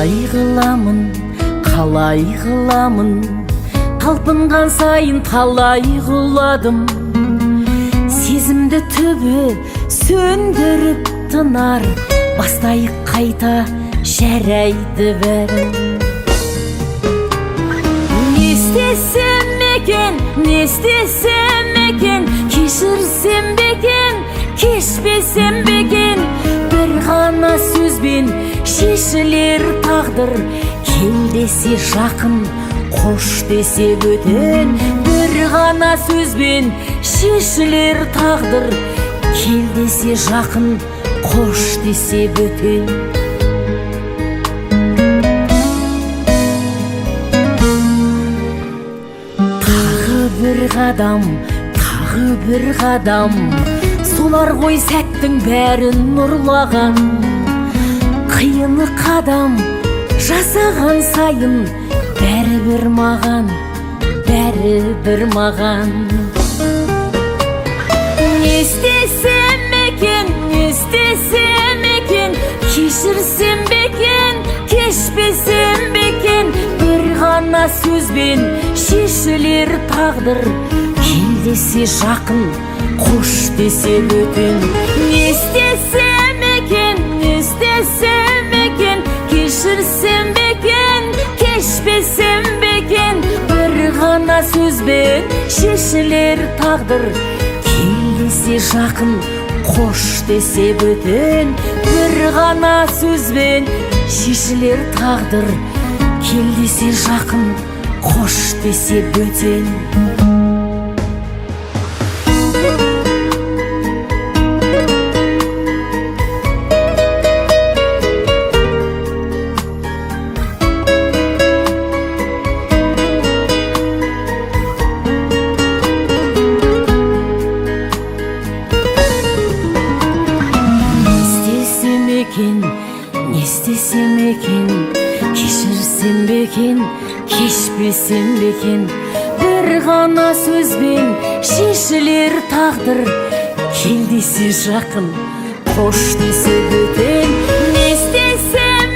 қалай қыламын, талпынған сайын талай құладым. Сезімді түбі сөндіріп тынар, бастайық қайта, жарайды бәрін. Не істесем екен, кешірсем бекен, кешпесем бекен. Бір ғана сөзбен шешілер тағдыр, кел десе жақын, қош десе бөтен. Бір ғана сөзбен шешілер тағдыр, кел десе жақын, қош десе бөтен. Тағы бір қадам, солар ғой сәттің бәрін нұрлаған. Қиыны қадам жасаған сайын, бәрібір маған. Не істесем екен, кешірсем бекен, кешпесем бекен. Бір ғана сөзбен шешілер тағдыр, кел десе жақын, қош десе бөтен. Не істесем екен, кешірсем бекен, кешпесем бекен. Бір ғана сөзбен шешілер тағдыр, кел десе жақын, қош десе бөтен. Бір ғана сөзбен шешілер тағдыр, кел десе жақын, қош десе бөтен. Не істесем екен, кешірсем бекен, кешпесем бекен. Бір ғана сөзбен шешілер тағдыр, кел десе жақын, қош десе бөтен. Не істесем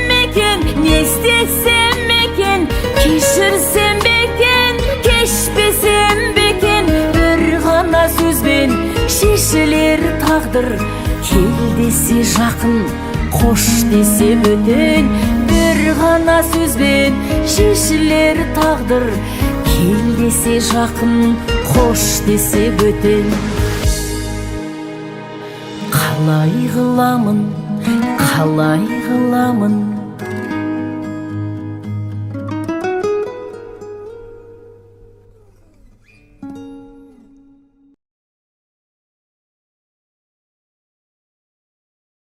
екен, кешірсем бекен, кешпесем бекен. Бір ғана сөзбен шешілер тағдыр, кел десе жақын, қош десе бөтен. Бір ғана сөзбен шешілер тағдыр, кел десе жақын, қош десе бөтен. Қалай қыламын,